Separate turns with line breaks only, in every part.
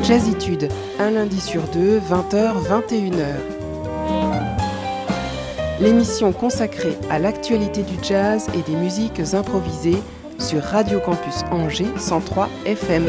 Jazzitude, un lundi sur deux, 20h, 21h. L'émission consacrée à l'actualité du jazz et des musiques improvisées sur Radio Campus Angers 103 FM.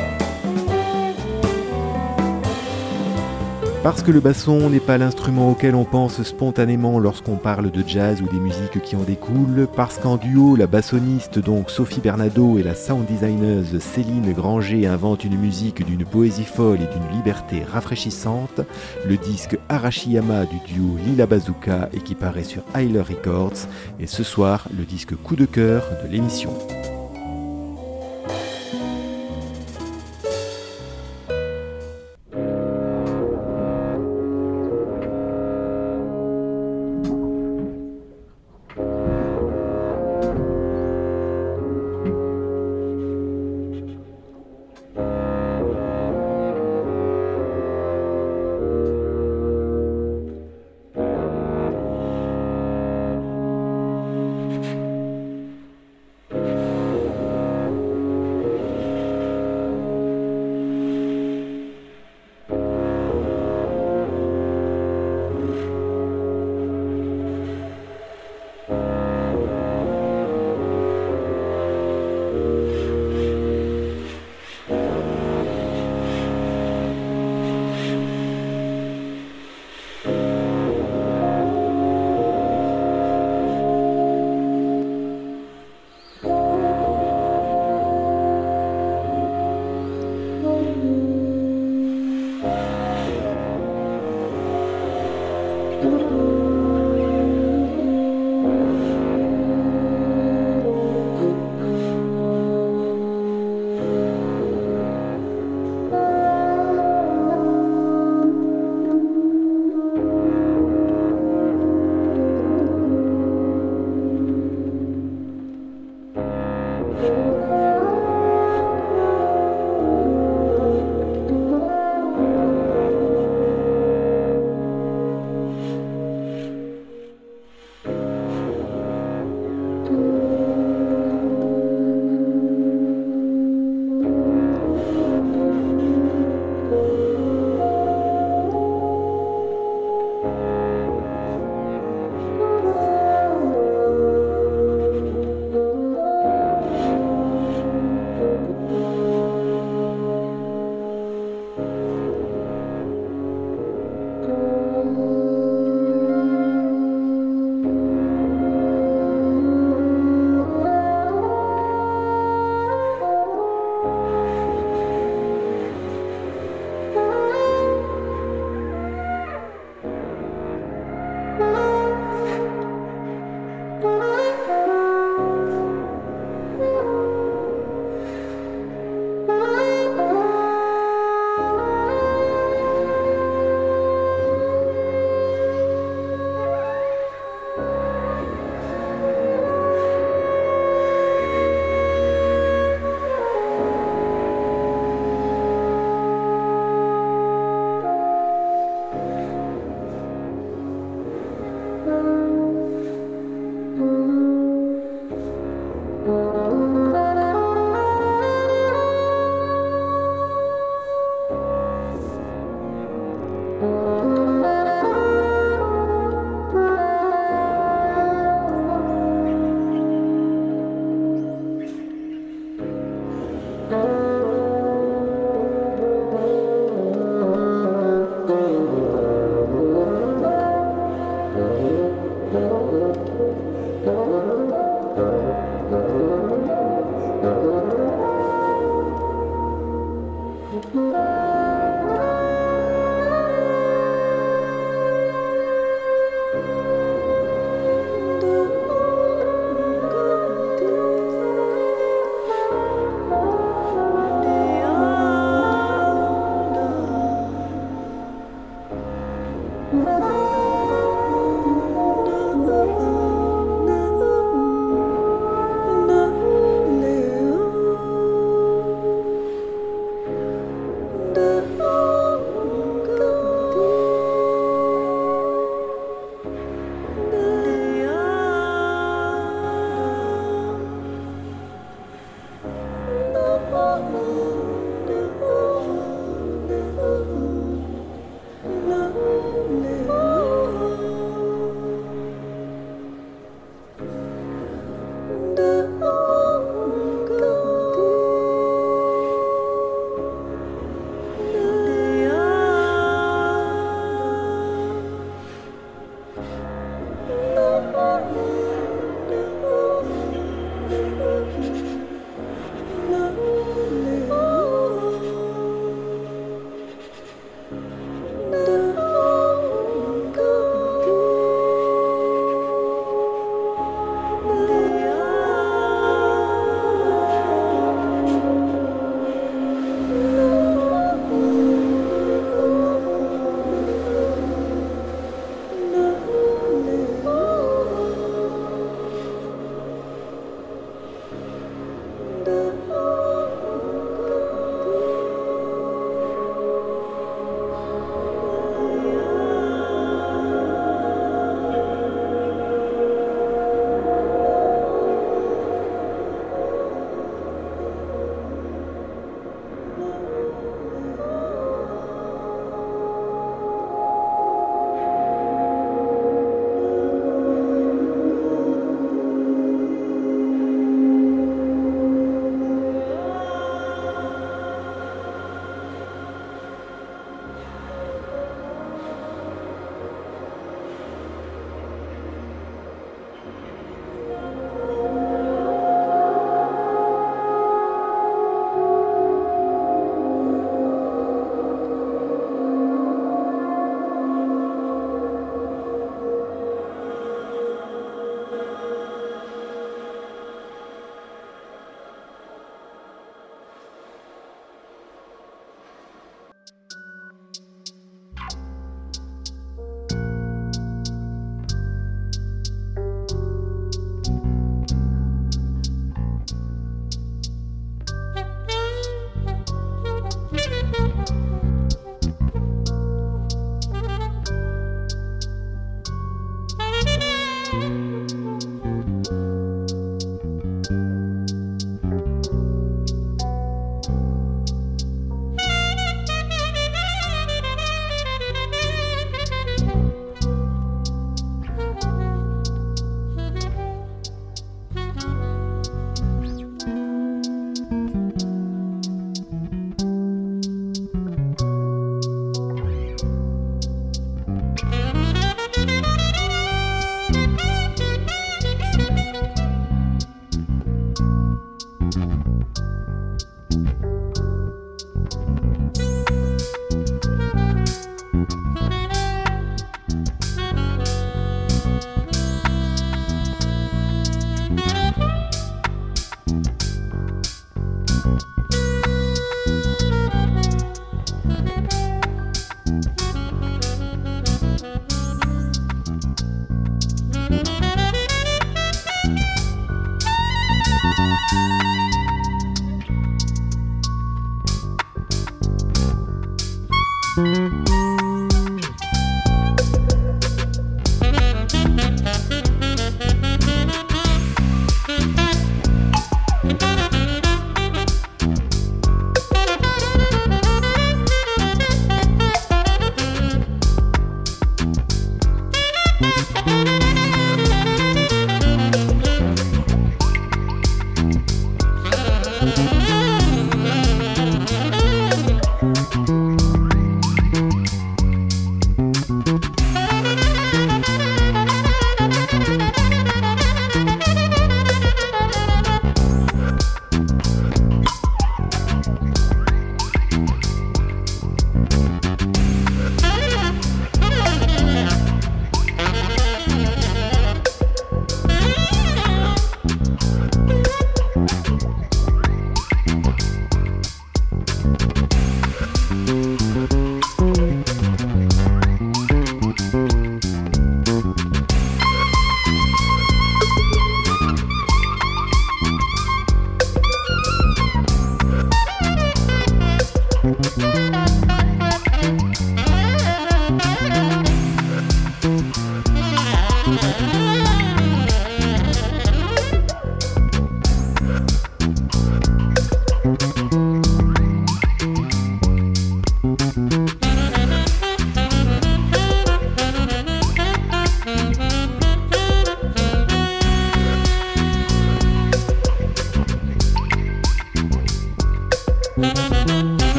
Parce que le basson n'est pas l'instrument auquel on pense spontanément lorsqu'on parle de jazz ou des musiques qui en découlent, parce qu'en duo, la bassoniste donc Sophie Bernado et la sound designer Céline Granger inventent une musique d'une poésie folle et d'une liberté rafraîchissante, le disque Arashiyama du duo Lila Bazooka et qui paraît sur Hyler Records, et ce soir, le disque coup de cœur de l'émission.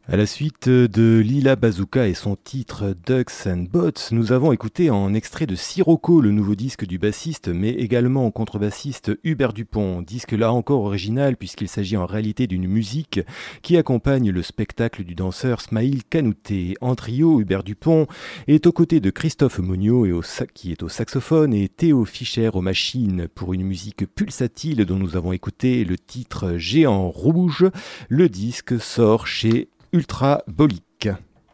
À la suite de Lila Bazooka et son titre Ducks and Boats, nous avons écouté en extrait de Sirocco, le nouveau disque du bassiste, mais également contrebassiste Hubert Dupont. Disque là encore original puisqu'il s'agit en réalité d'une musique qui accompagne le spectacle du danseur Smaïl Kanouté. En trio, Hubert Dupont est aux côtés de Christophe Monio qui est au saxophone et Théo Fischer aux machines pour une musique pulsatile dont nous avons écouté le titre Géant Rouge. Le disque sort chez Ultrabolique.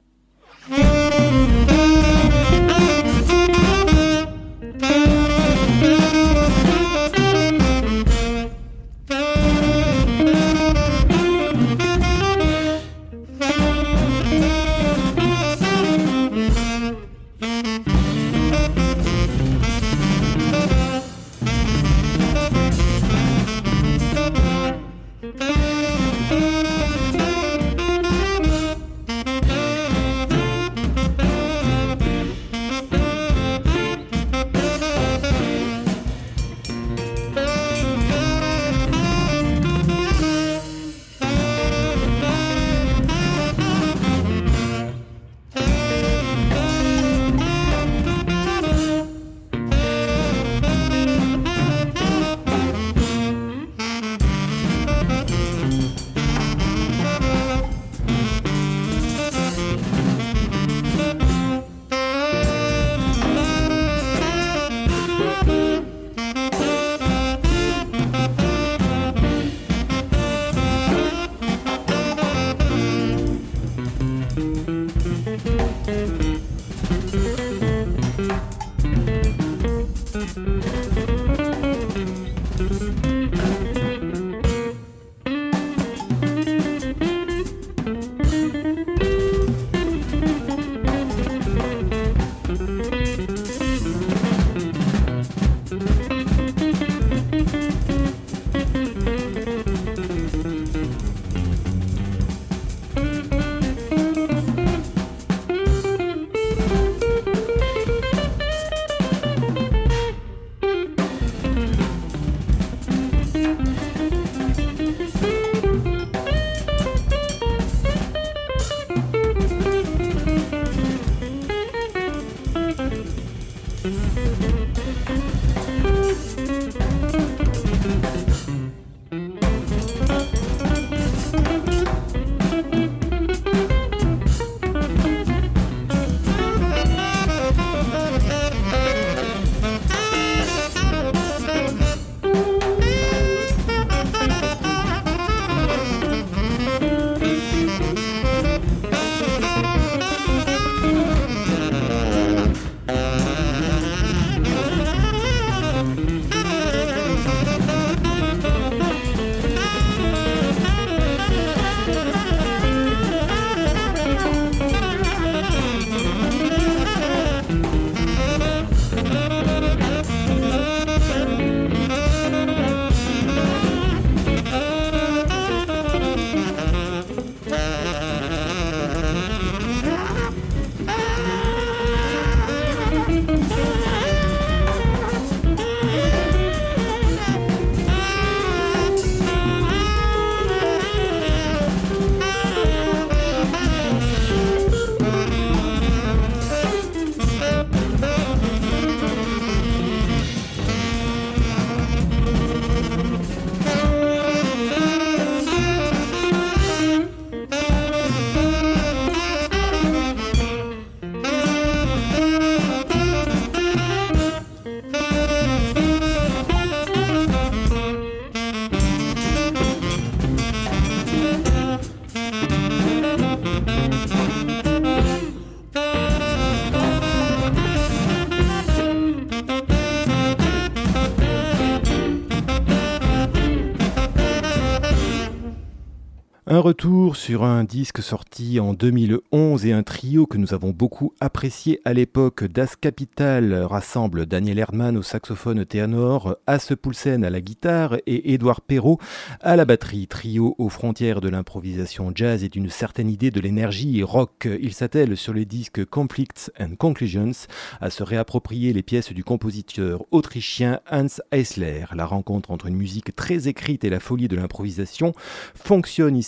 Un retour sur un disque sorti en 2011 et un trio que nous avons beaucoup apprécié à l'époque. Das Kapital rassemble Daniel Erdmann au saxophone ténor, Hasse Poulsen à la guitare et Édouard Perrault à la batterie. Trio aux frontières de l'improvisation jazz et d'une certaine idée de l'énergie rock. Il s'attelle sur les disques Conflicts and Conclusions à se réapproprier les pièces du compositeur autrichien Hans Eisler. La rencontre entre une musique très écrite et la folie de l'improvisation fonctionne ici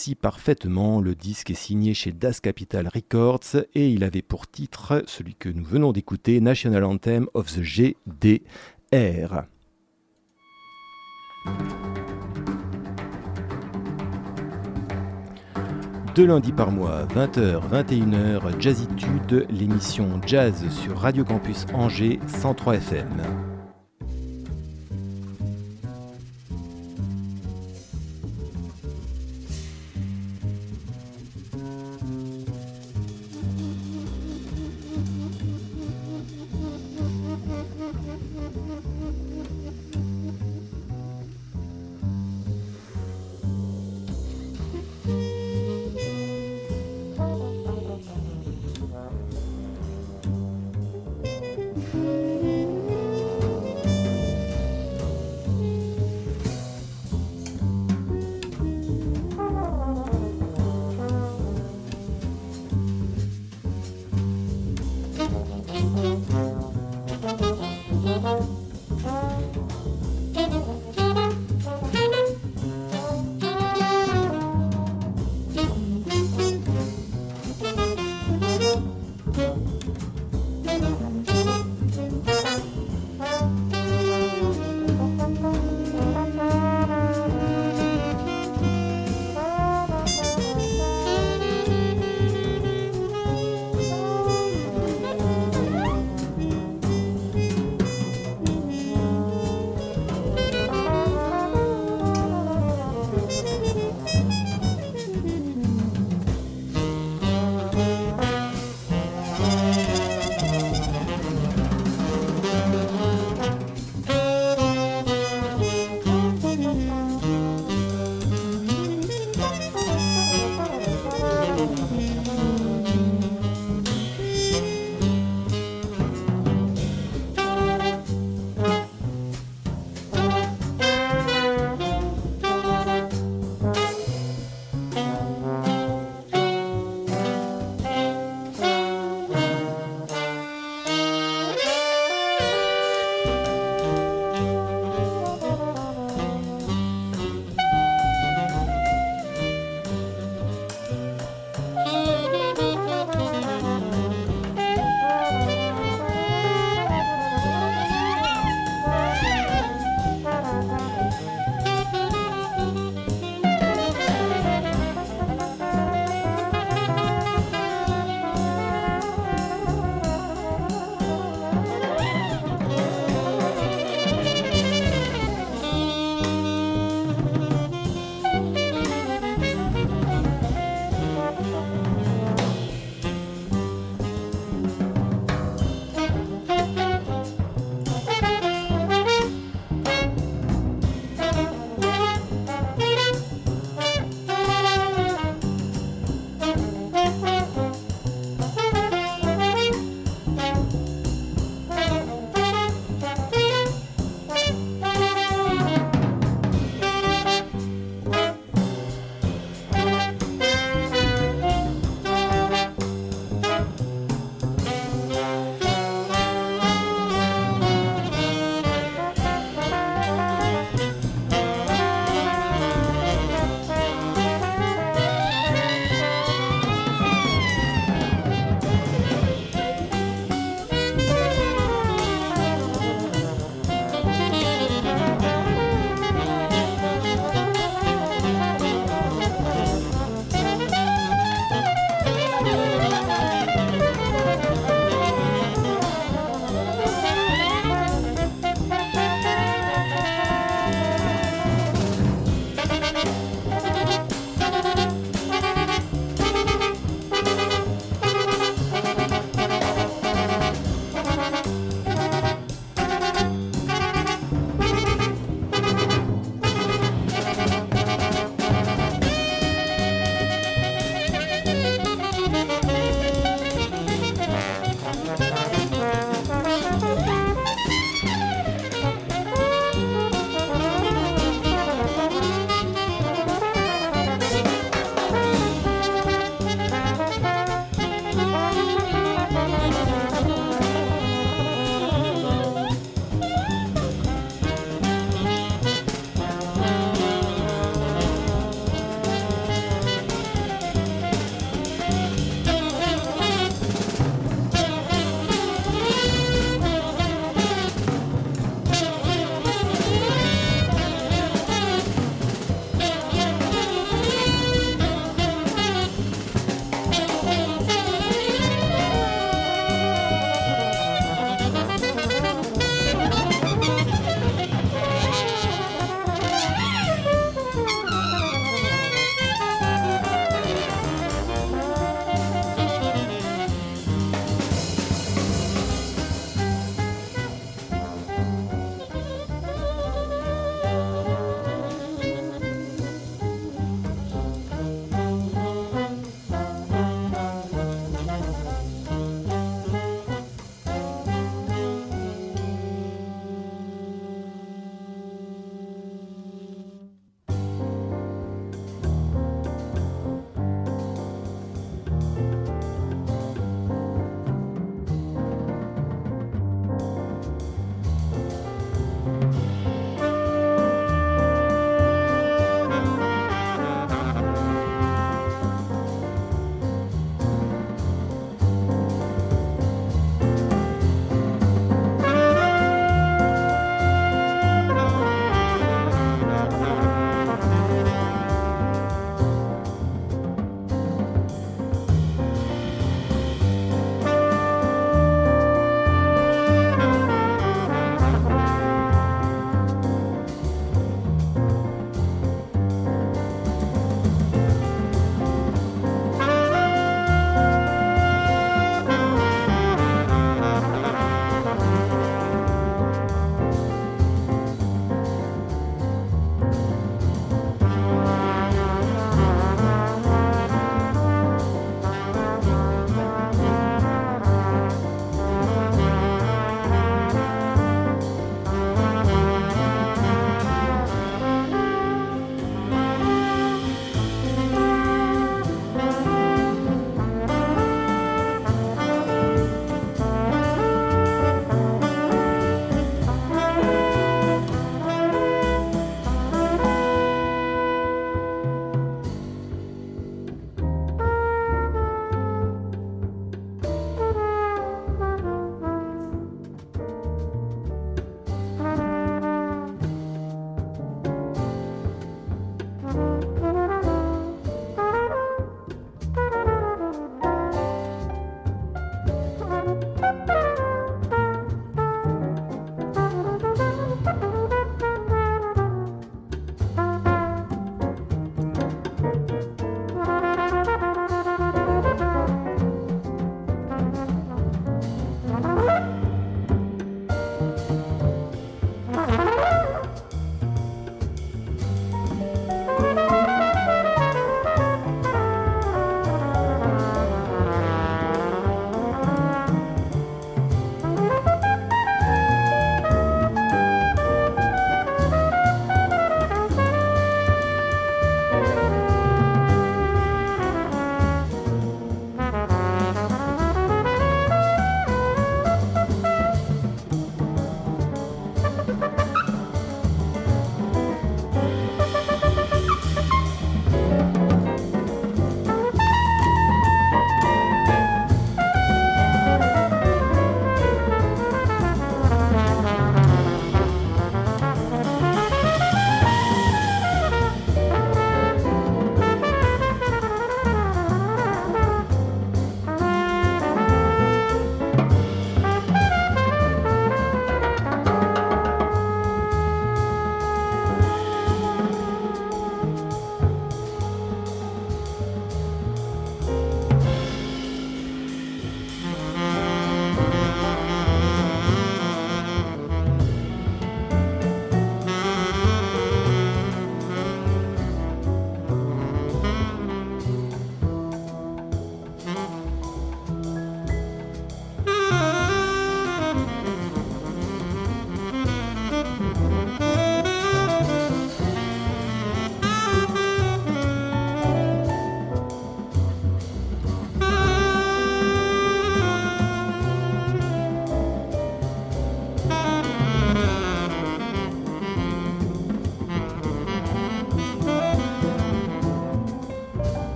si parfaitement. Le disque est signé chez Das Capital Records et il avait pour titre, celui que nous venons d'écouter, National Anthem of the GDR. Deux lundis par mois, 20h, 21h, Jazzitude, l'émission Jazz sur Radio Campus Angers 103 FM.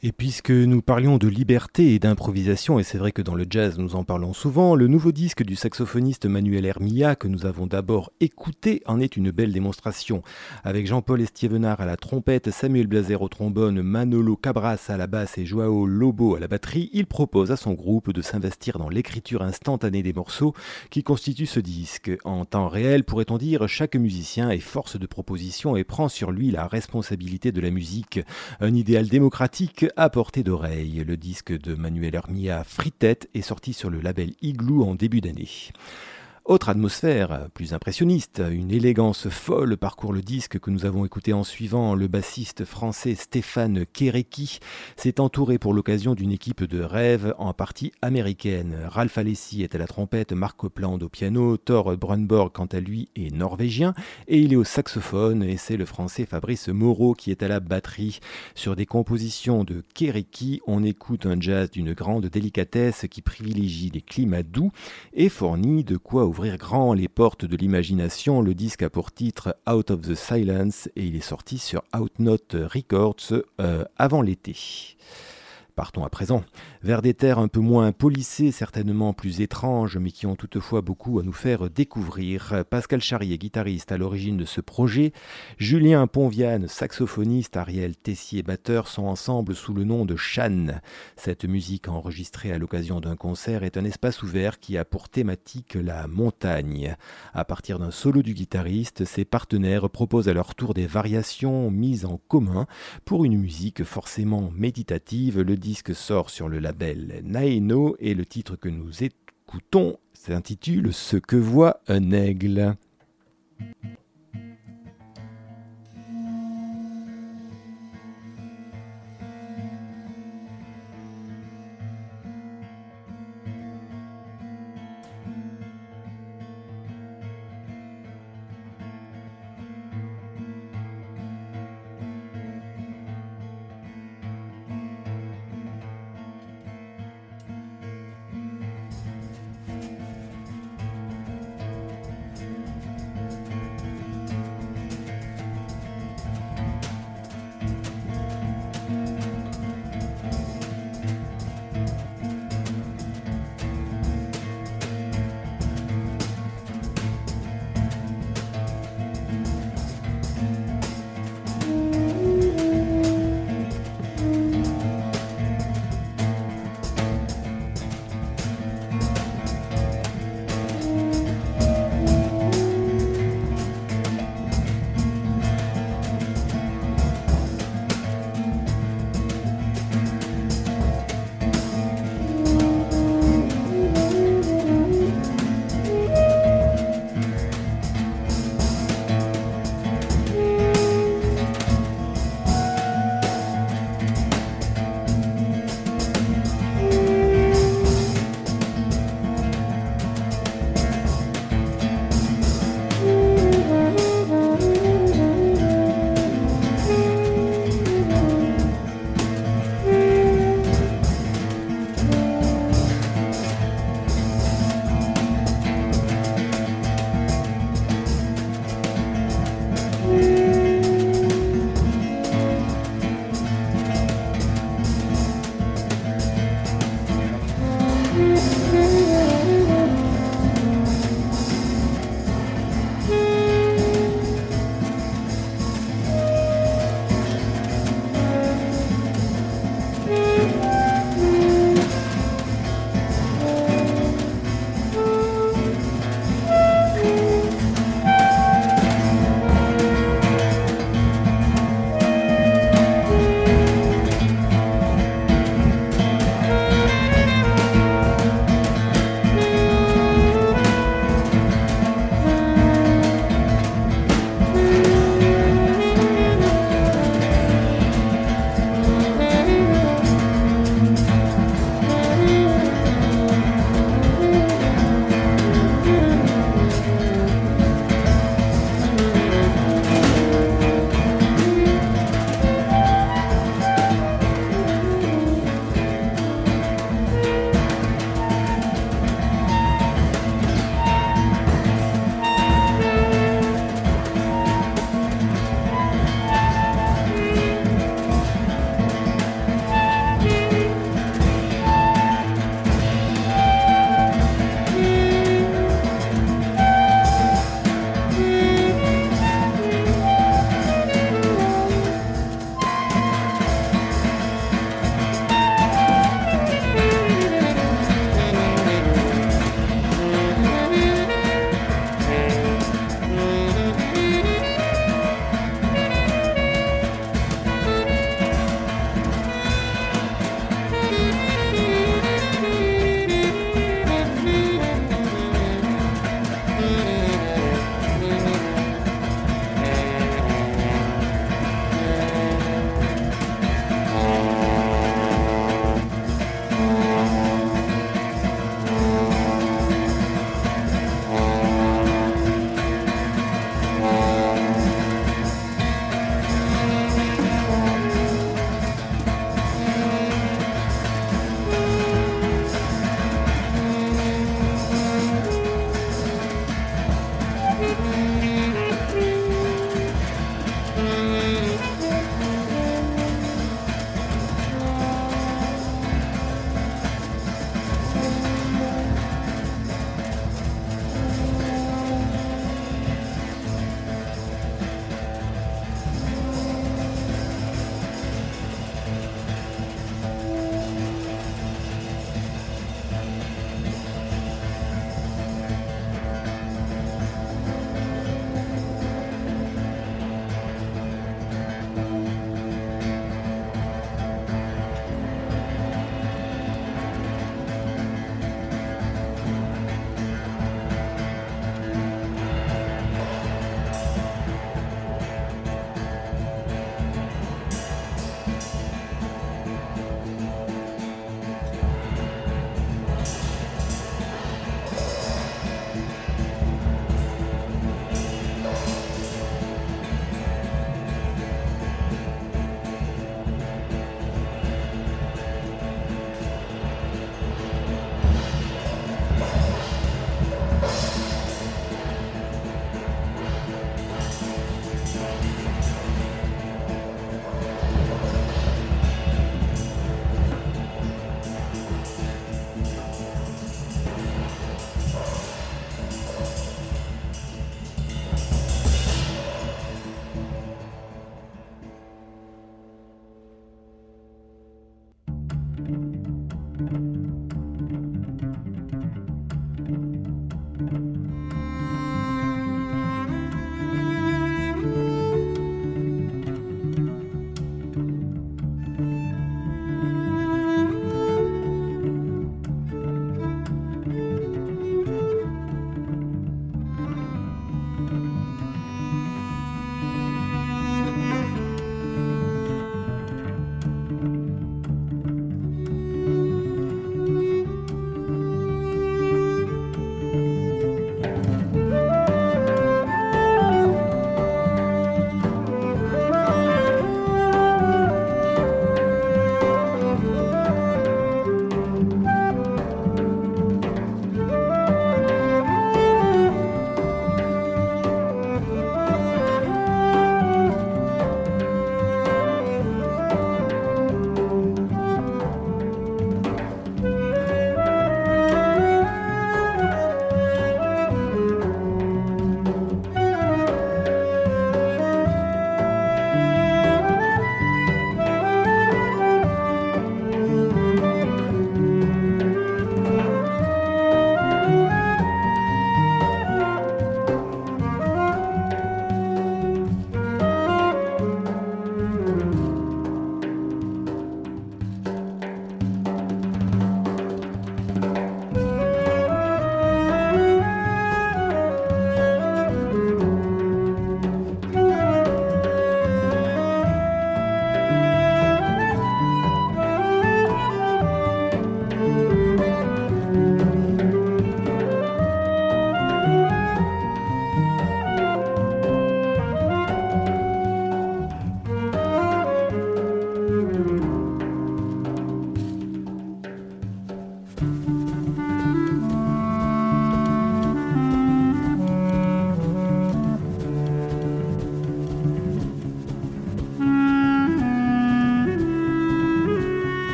Et puisque nous parlions de liberté et d'improvisation, et c'est vrai que dans le jazz nous en parlons souvent, le nouveau disque du saxophoniste Manuel Hermilla que nous avons d'abord écouté en est une belle démonstration. Avec Jean-Paul Estievenard à la trompette, Samuel Blazer au trombone, Manolo Cabras à la basse et Joao Lobo à la batterie, il propose à son groupe de s'investir dans l'écriture instantanée des morceaux qui constituent ce disque. En temps réel, pourrait-on dire, chaque musicien est force de proposition et prend sur lui la responsabilité de la musique. Un idéal démocratique à portée d'oreille. Le disque de Manuel Hermilla, Free Tête, est sorti sur le label Igloo en début d'année. Autre atmosphère, plus impressionniste, une élégance folle parcourt le disque que nous avons écouté en suivant. Le bassiste français Stéphane Kéréki s'est entouré pour l'occasion d'une équipe de rêve en partie américaine. Ralph Alessi est à la trompette, Marc Copland au piano, Thor Brunborg quant à lui est norvégien et il est au saxophone et c'est le français Fabrice Moreau qui est à la batterie. Sur des compositions de Kéréki, on écoute un jazz d'une grande délicatesse qui privilégie des climats doux et fournit de quoi ouvrir grand les portes de l'imagination. Le disque a pour titre Out of the Silence et il est sorti sur Outnote Records avant l'été. Partons à présent vers des terres un peu moins polissées, certainement plus étranges, mais qui ont toutefois beaucoup à nous faire découvrir. Pascal Charrier, guitariste à l'origine de ce projet, Julien Ponviane, saxophoniste, Ariel Tessier, batteur, sont ensemble sous le nom de Chan. Cette musique enregistrée à l'occasion d'un concert est un espace ouvert qui a pour thématique la montagne. À partir d'un solo du guitariste, ses partenaires proposent à leur tour des variations mises en commun pour une musique forcément méditative. Le disque sort sur le label Naeno et le titre que nous écoutons s'intitule « Ce que voit un aigle ».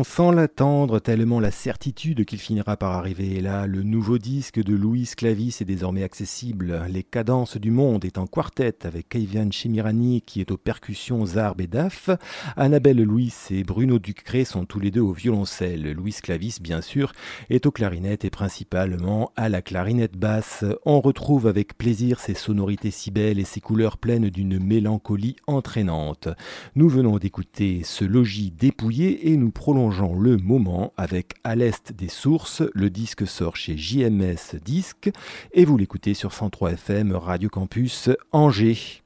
sans l'attendre, tellement la certitude qu'il finira par arriver est là. Le nouveau disque de Luis Clavis est désormais accessible. Les cadences du monde est en quartet avec Keivan Chemirani qui est aux percussions zarb et daf. Annabelle Louis et Bruno Ducré sont tous les deux au violoncelle. Luis Clavis, bien sûr, est aux clarinettes et principalement à la clarinette basse. On retrouve avec plaisir ses sonorités si belles et ses couleurs pleines d'une mélancolie entraînante. Nous venons d'écouter ce logis dépouillé et nous prolongeons le moment avec À l'Est des Sources. Le disque sort chez JMS Disques et vous l'écoutez sur 103 FM Radio Campus Angers.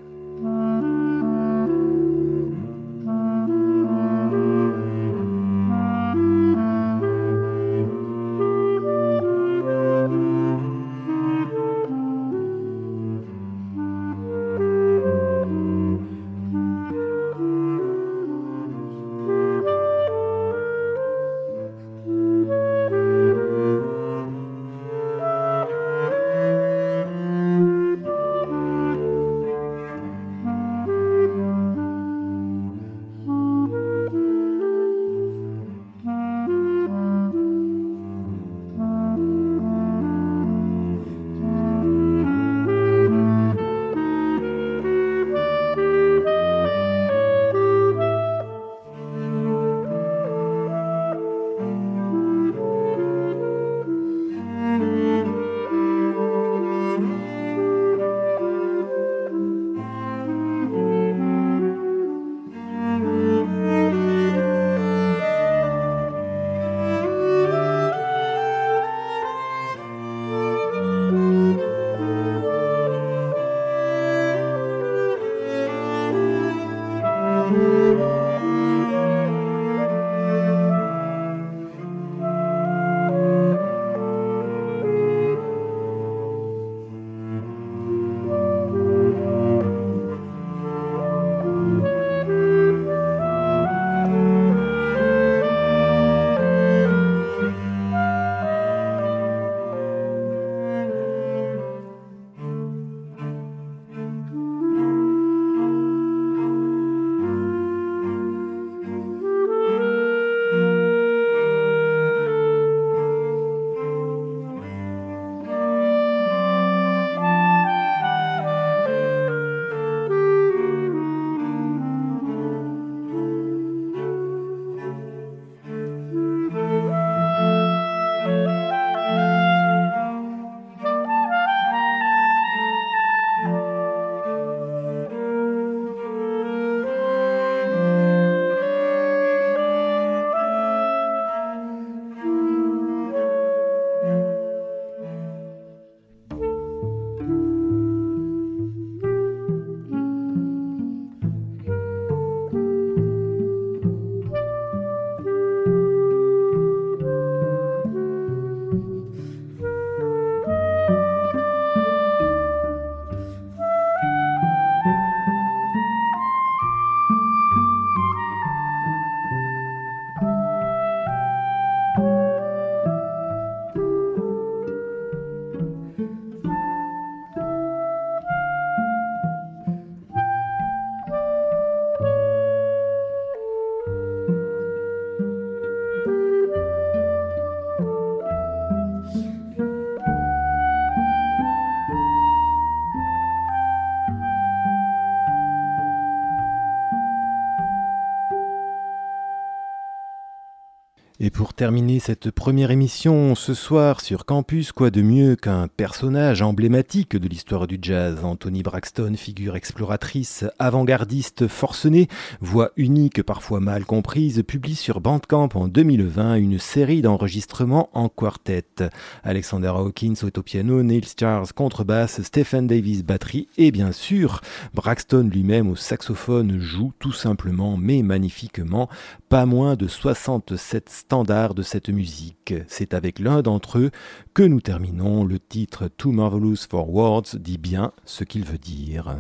Et pour terminer cette première émission ce soir sur Campus, quoi de mieux qu'un personnage emblématique de l'histoire du jazz. Anthony Braxton, figure exploratrice, avant-gardiste forcenée, voix unique parfois mal comprise, publie sur Bandcamp en 2020 une série d'enregistrements en quartet. Alexander Hawkins est au piano, Neil Charles contrebasse, Stephen Davis batterie et bien sûr Braxton lui-même au saxophone joue tout simplement mais magnifiquement pas moins de 67 standards de cette musique. C'est avec l'un d'entre eux que nous terminons. Le titre Too Marvelous for Words dit bien ce qu'il veut dire.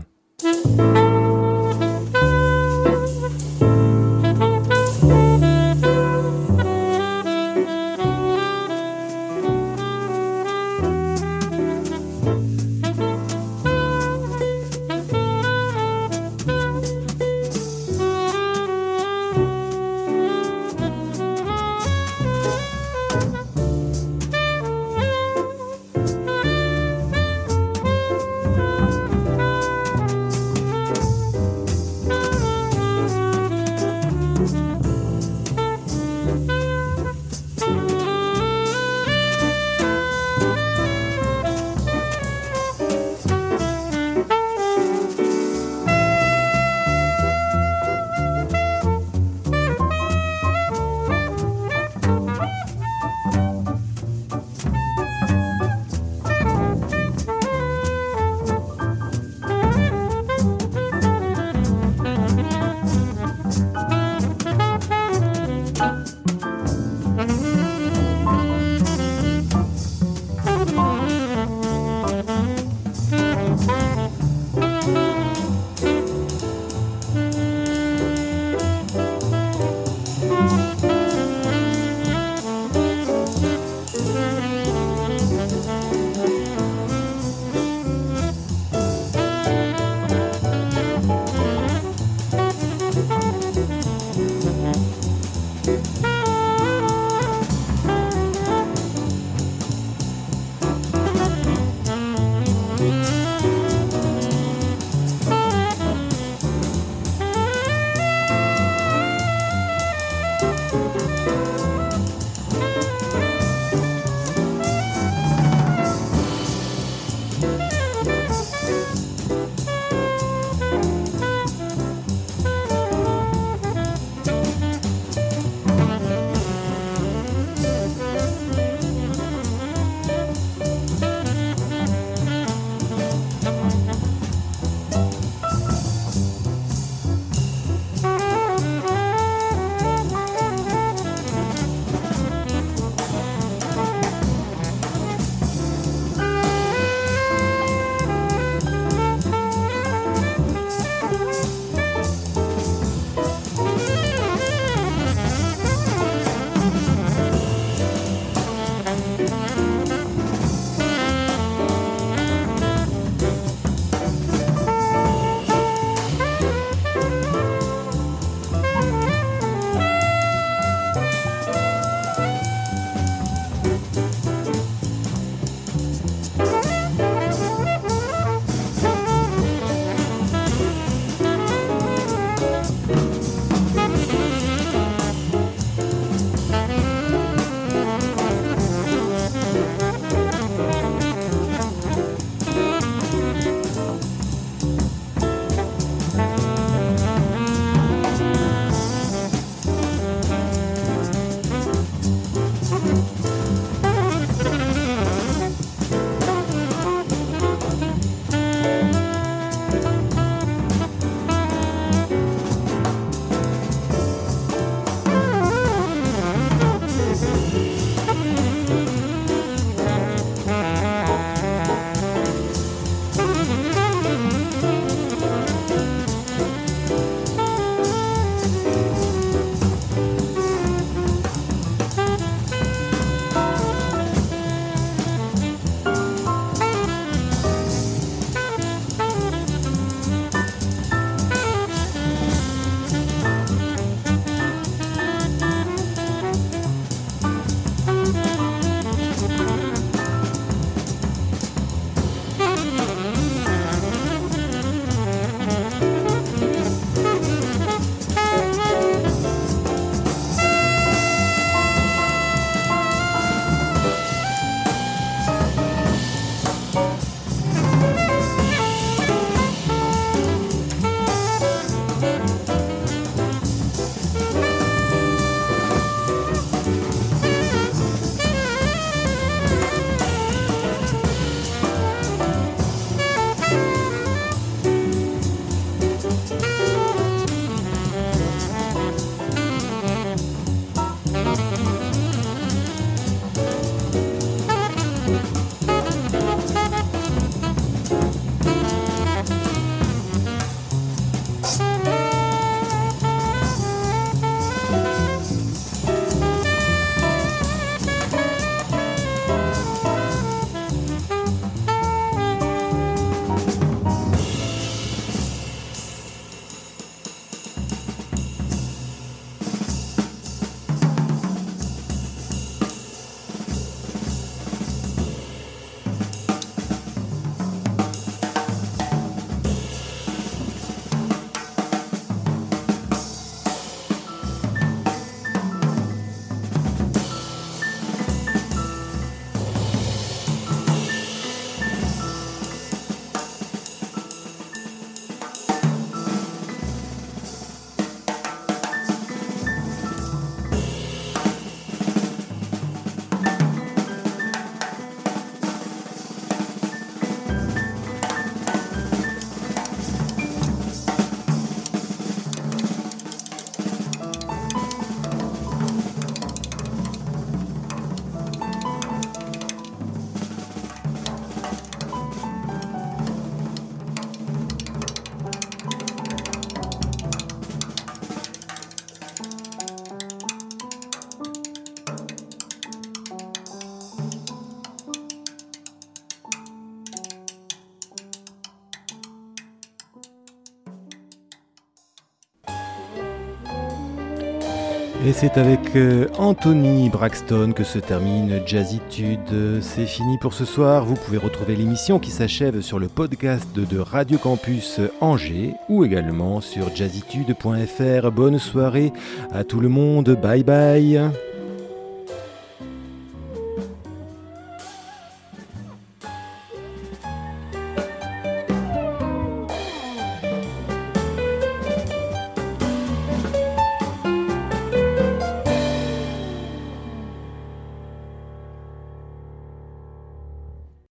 Et c'est avec Anthony Braxton que se termine Jazzitude. C'est fini pour ce soir. Vous pouvez retrouver l'émission qui s'achève sur le podcast de Radio Campus Angers ou également sur jazzitude.fr. Bonne soirée à tout le monde. Bye bye.